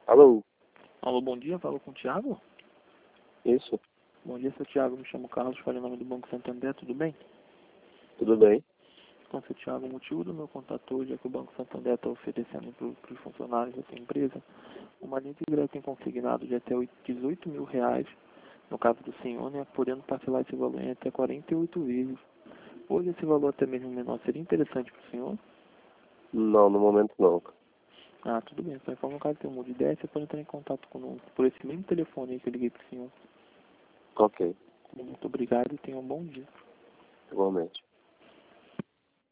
Alô? Alô, bom dia, falo com o Thiago? Isso? Bom dia, seu Thiago, me chamo Carlos, falo em nome do Banco Santander, tudo bem? Tudo bem? Então, seu Thiago, o motivo do meu contato hoje é que o Banco Santander está oferecendo para os funcionários da sua empresa uma linha de crédito consignado de até 18 mil reais, no caso do senhor, né, podendo parcelar esse valor em até 48 vezes. Hoje esse valor até mesmo menor seria interessante para o senhor? Não, no momento não. Ah, tudo bem, só informa caso tenha uma ideia, você pode entrar em contato conosco por esse mesmo telefone aí que eu liguei para o senhor. Ok, Muito obrigado e tenha um bom dia. igualmente.